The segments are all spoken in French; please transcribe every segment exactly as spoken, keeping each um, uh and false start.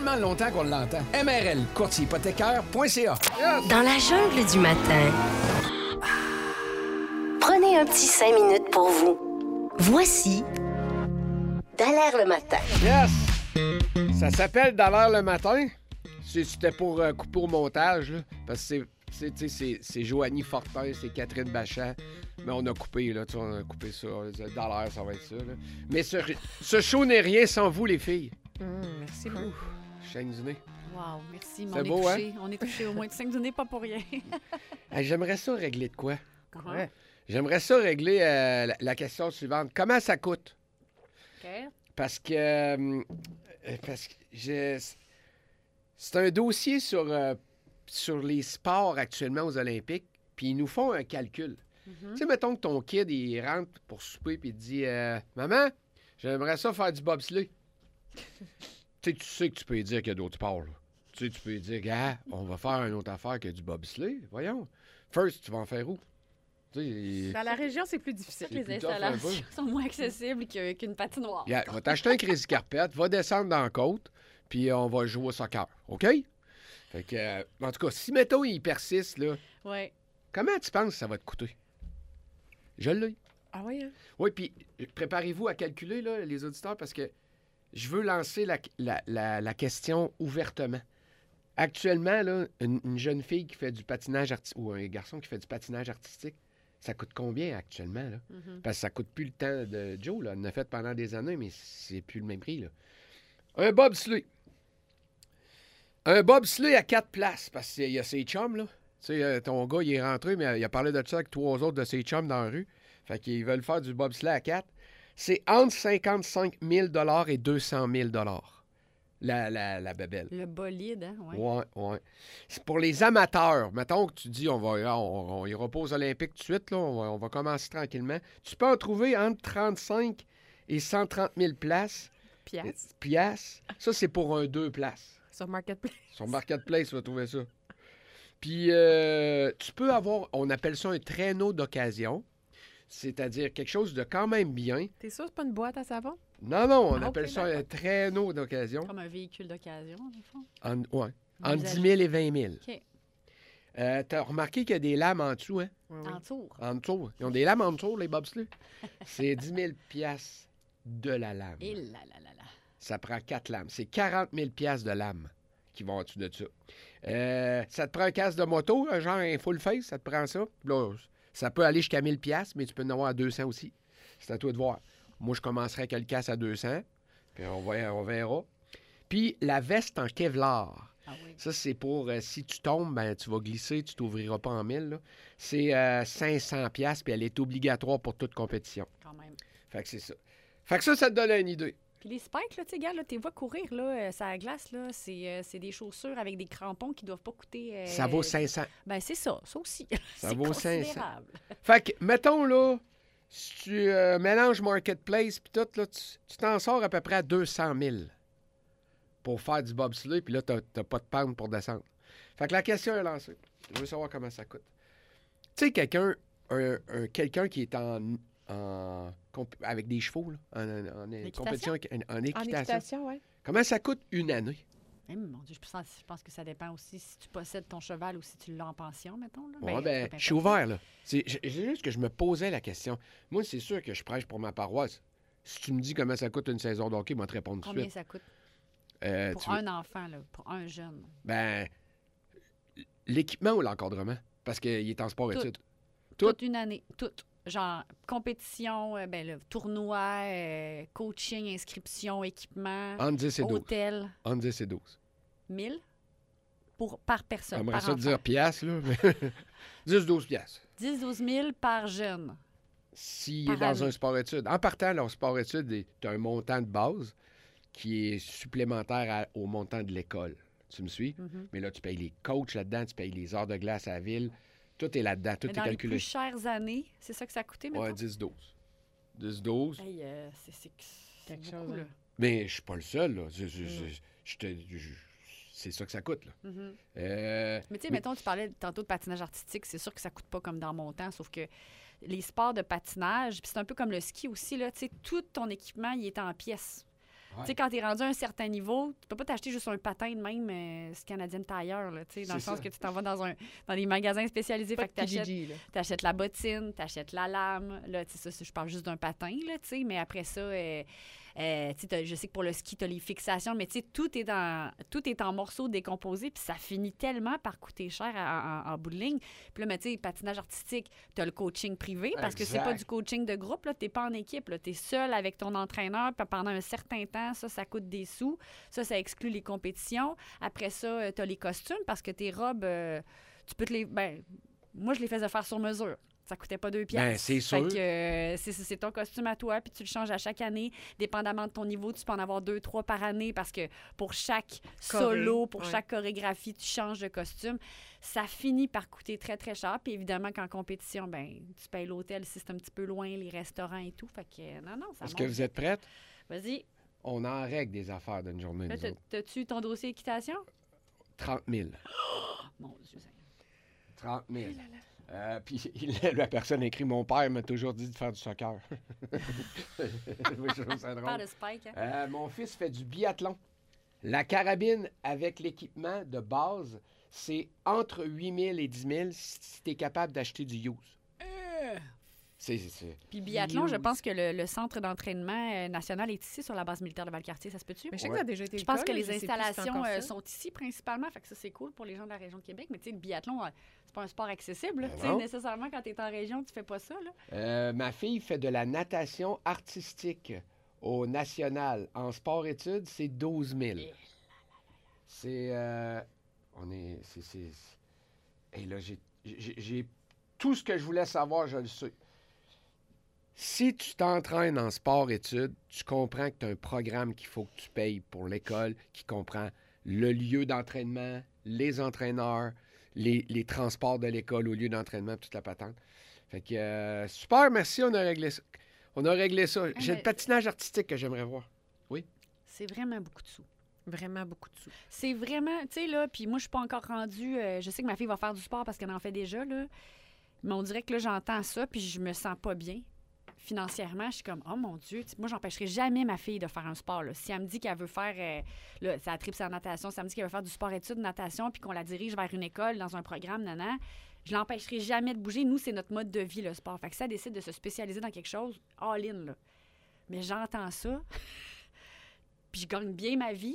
tellement longtemps qu'on l'entend. M R L, courtier hypothécaire point C A. Yes. Dans la jungle du matin, prenez un petit cinq minutes pour vous. Voici Dallaire le matin. Yes! Ça s'appelle Dallaire le matin. C'est- C'était pour euh, couper au montage, là, parce que c'est- c'est, tu sais, c'est, c'est Joanie Fortin, c'est Catherine Bachan. Mais on a coupé, là, tu sais, on a coupé ça. Dallaire, ça va être ça, là. Mais ce, ce show n'est rien sans vous, les filles. Mmh, merci, Marc. Chaîne du nez. Wow, merci. Mais C'est on est beau, touchés. On est touchés au moins de cinq du nez, pas pour rien. Hey, j'aimerais ça régler de quoi? Ouais. J'aimerais ça régler euh, la, la question suivante. Comment ça coûte? OK. Parce que... euh, parce que je- c'est un dossier sur, euh, sur les sports actuellement aux Olympiques, puis ils nous font un calcul. Mhm. Tu sais, mettons que ton kid, il rentre pour souper, puis il te dit euh, Maman, j'aimerais ça faire du bobsleigh. Tu sais, tu sais que tu peux lui dire qu'il y a d'autres sports. Là. Tu sais, tu peux lui dire Gars, on va faire une autre affaire que du bobsleigh. Voyons. First, tu vas en faire où? Tu sais, il- Dans la région, c'est plus difficile. C'est Les plus tough un installations sont moins accessibles que- qu'une patinoire. Yeah, va t'acheter un crazy carpet, va descendre dans la côte, puis on va jouer au soccer. OK? Fait que, euh, en tout cas, si mettons il persiste, là, Ouais. comment tu penses que ça va te coûter? Je l'ai. Ah oui, hein? Oui, puis préparez-vous à calculer, là, les auditeurs, parce que je veux lancer la, la- la- la question ouvertement. Actuellement, là, une, une jeune fille qui fait du patinage artistique, ou un garçon qui fait du patinage artistique, ça coûte combien actuellement, là? Mhm. Parce que ça coûte plus le temps de Joe, là. On en a fait pendant des années, mais c'est plus le même prix, là. Un bobsleigh. Un bobsleigh à quatre places, parce qu'il y a ses chums, là. Tu sais, euh, ton gars, il est rentré, mais il a parlé de ça avec trois autres de ses chums dans la rue. Fait qu'ils veulent faire du bobsleigh à quatre. C'est entre cinquante-cinq mille et deux cent mille la, la, la bébelle. Le bolide, hein? Ouais. Ouais, ouais. C'est pour les amateurs. Mettons que tu dis, on va, on, on ira pas aux Olympiques tout de suite, là. On va, on va commencer tranquillement. Tu peux en trouver entre trente-cinq et cent trente mille places. Piastres. Piastres. Ça, c'est pour un deux places. Sur Marketplace. Sur Marketplace, tu vas trouver ça. Puis, euh, tu peux avoir, on appelle ça un traîneau d'occasion, c'est-à-dire quelque chose de quand même bien. T'es sûr que c'est pas une boîte à savon? Non, non, on Ah, appelle ok, ça un traîneau d'occasion. Comme un véhicule d'occasion, dans le fond. En, ouais, entre Usage- dix mille et vingt mille. OK. Euh, t'as remarqué qu'il y a des lames en dessous, hein? Oui, oui. En tour. En dessous. Ils ont des lames en dessous, les bobsleighs. C'est dix mille piastres de la lame. Et là, là, là, là. Ça prend quatre lames. C'est quarante mille piastres de lames qui vont en dessous de ça. Euh, ça te prend un casque de moto, un genre un full face, ça te prend ça. Là, ça peut aller jusqu'à mille piastres, mais tu peux en avoir à deux cents aussi. C'est à toi de voir. Moi, je commencerai avec le casque à deux cents, puis on, va, on verra. Puis la veste en Kevlar. Ah oui. Ça, c'est pour, euh, si tu tombes, ben, tu vas glisser, tu t'ouvriras pas en mille. Là. C'est euh, cinq cents piastres, puis elle est obligatoire pour toute compétition. Quand même. Fait que c'est ça. Fait que ça, ça te donne une idée. Puis les spikes, là, tu sais, gars, là, t'es vois courir, là, euh, ça la glace, là, c'est, euh, c'est des chaussures avec des crampons qui doivent pas coûter... euh, Ça vaut cinq cents. Ben, c'est ça, ça aussi. Ça C'est vaut cinq cents. considérable. Fait que, mettons, là, si tu euh, mélanges Marketplace puis tout, là, tu, tu t'en sors à peu près à deux cent mille pour faire du bobsleigh, puis là, t'as, t'as pas de panne pour descendre. Fait que la question est lancée. Je veux savoir comment ça coûte. Tu sais, quelqu'un, un, un- quelqu'un qui est en, en comp- avec des chevaux, là, en, en- en L'équitation? compétition, en, en En équitation, équitation, oui. comment ça coûte une année? Eh, mon Dieu, je pense, je pense que ça dépend aussi si tu possèdes ton cheval ou si tu l'as en pension, mettons. Là. Ouais, Ben, ben, peu je suis importe. ouvert, là. C'est c'est juste que je me posais la question. Moi, c'est sûr que je prêche pour ma paroisse. Si tu me dis comment ça coûte une saison de hockey, moi, te répondre tout de Combien suite. ça coûte? Euh, Pour tu veux- un enfant, là, pour un jeune. Ben, l'équipement ou l'encadrement? Parce qu'il est en Tout. sport-études. Tout? Toute une année. Toute. Genre, compétition, euh, ben, le tournoi, euh, coaching, inscription, équipement, Entre dix et douze. hôtel. Entre dix et douze. mille pour, par personne. J'aimerais par ça te enfant. dire piastres, là, mais dix douze piastres. dix douze mille par jeune. S'il Par est dans année. un sport-études. En partant, là, au sport-études, tu as un montant de base qui est supplémentaire à- au montant de l'école. Tu me suis? Mhm. Mais là, tu payes les coachs là-dedans, tu payes les heures de glace à la ville. Tout est là-dedans, tout Mais est dans les calculé. plus chères années, c'est ça que ça a coûté, Ouais, mettons? dix douze. dix douze. Hey, euh, c'est, c'est, c'est Quelque beaucoup, chose, là. hein. Mais je suis pas le seul, là. Je- je- Mm. je- je te- je- c'est ça que ça coûte, là. Mhm. Euh, Mais tu sais, mettons, tu parlais tantôt de patinage artistique, c'est sûr que ça coûte pas comme dans mon temps, sauf que les sports de patinage, puis c'est un peu comme le ski aussi, là, tu sais, tout ton équipement, il est en pièces. Tu sais, quand tu es rendu à un certain niveau, tu peux pas t'acheter juste un patin de même euh, Canadian Tire, là, tu sais, dans C'est le sens ça. que tu t'en vas dans, un, dans des magasins spécialisés. Pas Fait de que t'achètes, Kijiji, là. t'achètes la bottine, t'achètes la lame. Là, tu sais, ça, c'est- je parle juste d'un patin, là, tu sais, mais après ça... euh, Euh, tu sais, t'as- je sais que pour le ski, tu as les fixations, mais tu sais, tout est en, tout est en morceaux décomposés, puis ça finit tellement par coûter cher en, en- en bout de ligne. Puis là, mais tu sais, patinage artistique, tu as le coaching privé, parce que c'est Exact. pas du coaching de groupe, tu n'es pas en équipe, tu es seul avec ton entraîneur, puis pendant un certain temps, ça, ça coûte des sous. Ça, ça exclut les compétitions. Après ça, tu as les costumes, parce que tes robes, euh, tu peux te les... Ben, moi, je les faisais faire sur mesure. Ça coûtait pas deux piastres. Ben, c'est Fait sûr. que euh, c'est, c'est ton costume à toi, puis tu le changes à chaque année. Dépendamment de ton niveau, tu peux en avoir deux, trois par année parce que pour chaque Choré, solo, pour ouais. chaque chorégraphie, tu changes de costume. Ça finit par coûter très, très cher. Puis évidemment qu'en compétition, ben tu payes l'hôtel si c'est un petit peu loin, les restaurants et tout. Fait que euh, non, non, ça Est-ce monte. que vous êtes prête? Vas-y. On en règle des affaires d'une journée, Là, nous t'as- autres. t'as-tu ton dossier équitation? trente mille. Mon Dieu Seigneur. trente mille. Euh, puis il- la personne écrit « Mon père m'a toujours dit de faire du soccer. » Je trouve ça drôle. Pas de spike, hein? Euh, mon fils fait du biathlon. La carabine avec l'équipement de base, c'est entre huit mille et dix mille si tu es capable d'acheter du use. C'est, c'est, c'est- Puis biathlon, je Use. pense que le, le centre d'entraînement euh, national est ici sur la base militaire de Valcartier. Ça se peut-tu? Mais je sais Ouais. que ça a déjà été Je le pense cas, que là, les je sais plus si c'est installations encore euh, ça. sont ici principalement, fait que ça c'est cool pour les gens de la région de Québec. Mais tu sais, le biathlon, euh, c'est pas un sport accessible. là. Ben Tu sais, non. nécessairement, quand tu es en région, tu fais pas ça. Là. Euh, ma fille fait de la natation artistique au national. En sport-études, c'est douze mille. C'est... euh, on est... C'est... c'est- Et là, j'ai, j'ai, j'ai... Tout ce que je voulais savoir, je le sais. Si tu t'entraînes en sport-études, tu comprends que tu as un programme qu'il faut que tu payes pour l'école, qui comprend le lieu d'entraînement, les entraîneurs, les, les transports de l'école au lieu d'entraînement, toute la patente. Fait que, euh, super, merci, on a réglé ça. On a réglé ça. J'ai mais- le patinage artistique que j'aimerais voir. C'est vraiment beaucoup de sous. Vraiment beaucoup de sous. C'est vraiment, tu sais, là, puis moi, je suis pas encore rendue. euh, je sais que ma fille va faire du sport parce qu'elle en fait déjà, là. Mais on dirait que là, j'entends ça, puis je me sens pas bien. Financièrement, je suis comme, oh mon Dieu, tu sais, moi, j'empêcherai jamais ma fille de faire un sport. Là. Si elle me dit qu'elle veut faire, euh, là, ça tripe en natation, si elle me dit qu'elle veut faire du sport-études, natation, puis qu'on la dirige vers une école, dans un programme, nanan, je l'empêcherai jamais de bouger. Nous, c'est notre mode de vie, le sport. Fait que si elle décide de se spécialiser dans quelque chose, all-in, là. Mais j'entends ça, puis je gagne bien ma vie,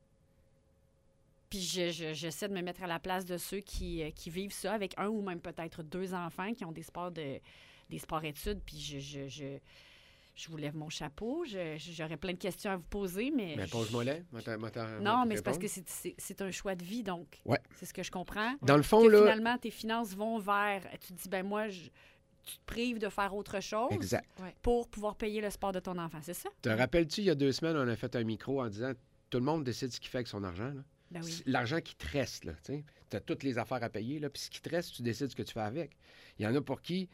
puis je- je- j'essaie de me mettre à la place de ceux qui, euh, qui vivent ça avec un ou même peut-être deux enfants qui ont des sports de des sports-études, puis je, je, je, je vous lève mon chapeau. Je- je- J'aurais plein de questions à vous poser, mais... Mais je- pose-moi là. moi, t'en- moi, t'en- Non, moi, mais c'est parce que répondre. c'est- c'est c'est un choix de vie, donc Ouais. c'est ce que je comprends. Dans le fond, Que là... finalement, tes finances vont vers... Tu te dis, ben moi, je- tu te prives de faire autre chose Exact. pour pouvoir payer le sport de ton enfant, c'est ça? Te rappelles-tu, il y a deux semaines, on a fait un micro en disant tout le monde décide ce qu'il fait avec son argent. Là. Ben oui. C'est L'argent qui te reste, là, tu as toutes les affaires à payer, là, puis ce qui te reste, tu décides ce que tu fais avec. Il y en a pour qui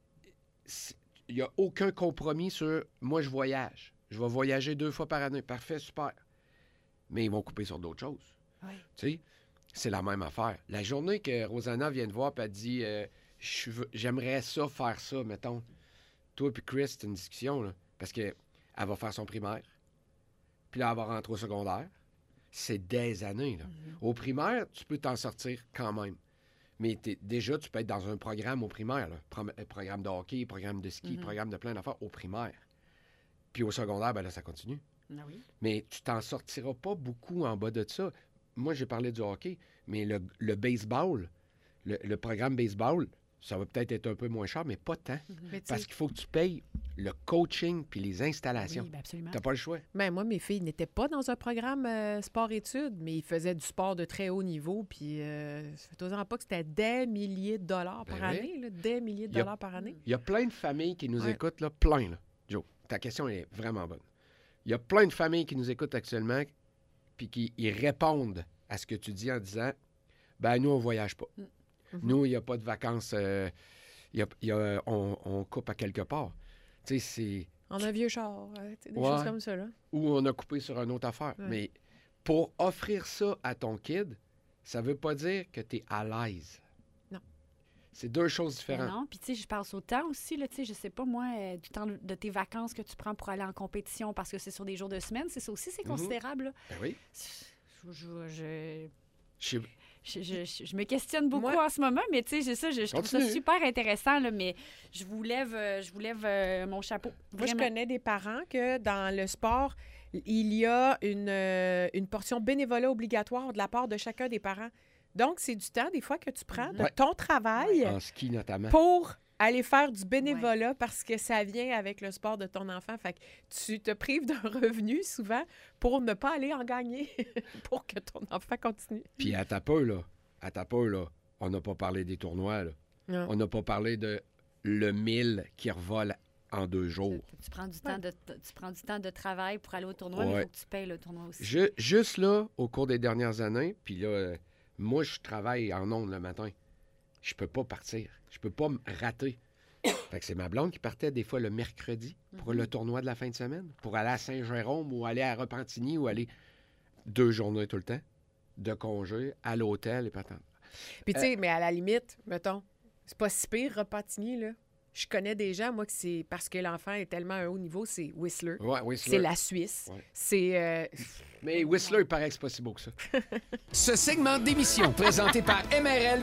c'est- il n'y a aucun compromis sur moi, je voyage. Je vais voyager deux fois par année. Parfait, super. Mais ils vont couper sur d'autres choses. Oui. Tu sais, c'est la même affaire. La journée que Rosanna vient te voir et elle te dit euh, Je veux- j'aimerais ça faire ça, mettons. Toi et Chris, c'est une discussion, là. Parce qu'elle va faire son primaire. Puis là, elle va rentrer au secondaire. C'est des années, là. Au primaire, tu peux t'en sortir quand même. Mais t'es- déjà, tu peux être dans un programme au primaire. Là. Pro- euh, programme de hockey, programme de ski, Mhm. programme de plein d'affaires au primaire. Puis au secondaire, ben là, ça continue. Ah oui. Mais tu t'en sortiras pas beaucoup en bas de ça. Moi, j'ai parlé du hockey, mais le, le baseball, le, le programme baseball, ça va peut-être être un peu moins cher, mais pas tant. Mais tu Parce sais, qu'il faut que tu payes le coaching puis les installations. Oui, ben absolument. T'as pas le choix. ben, moi, mes filles n'étaient pas dans un programme euh, sport-études, mais ils faisaient du sport de très haut niveau. Puis, euh, fais-toi pas que c'était des milliers de dollars par Ben oui. année, là, des milliers de Il y a- dollars par année. Il y a plein de familles qui nous Ouais. écoutent, là, plein, là. Joe, ta question est vraiment bonne. Il y a plein de familles qui nous écoutent actuellement puis qui ils répondent à ce que tu dis en disant ben nous, on voyage pas. Mm. Mhm. Nous, il n'y a pas de vacances. euh, il y a- il y a- on, on coupe à quelque part. Tu sais, c'est... On a un vieux char, euh, tu sais, des Ouais. choses comme ça, là. Ou on a coupé sur une autre affaire. Ouais. Mais pour offrir ça à ton kid, ça veut pas dire que tu es à l'aise. Non. C'est deux choses Ben différentes. non, puis tu sais, je pense au temps aussi, là, tu sais, je sais pas, moi, euh, du temps de, de tes vacances que tu prends pour aller en compétition parce que c'est sur des jours de semaine, c'est ça aussi, c'est Mhm. considérable, là. Ben oui. Je, je, je, Je sais- je, je- je- je me questionne beaucoup Moi- en ce moment, mais tu sais, j'ai ça, je, je trouve ça Continue. super intéressant, là, mais je vous lève, euh, je vous lève euh, mon chapeau. Moi, je Vraiment. connais des parents que dans le sport, il y a une, euh, une portion bénévolat obligatoire de la part de chacun des parents. Donc, c'est du temps, des fois, que tu prends de Ouais. ton travail En ski, notamment. pour aller faire du bénévolat parce que ça vient avec le sport de ton enfant. Fait que tu te prives d'un revenu souvent pour ne pas aller en gagner, pour que ton enfant continue. Puis à ta peu, là, à ta peu, là, on n'a pas parlé des tournois, là. Non. On n'a pas parlé de le mille qui revole en deux jours. Tu prends du temps de tu prends du temps de travail pour aller au tournoi, mais il Ouais. faut que tu payes le tournoi aussi. Je- juste là, au cours des dernières années, puis là, euh, moi, je travaille en ondes le matin. Je peux pas partir. Je peux pas me rater. Fait que c'est ma blonde qui partait des fois le mercredi pour Mhm. le tournoi de la fin de semaine, pour aller à Saint-Jérôme ou aller à Repentigny ou aller deux journées tout le temps de congé à l'hôtel et patente. Puis, tu sais, mais à la limite, mettons, c'est pas si pire, Repentigny, là. Je connais des gens, moi, que c'est parce que l'enfant est tellement à un haut niveau, c'est Whistler. Ouais, Whistler. C'est la Suisse. Ouais. C'est. euh, Mais Whistler, il paraît que c'est pas si beau que ça. Ce segment d'émission présenté par M R L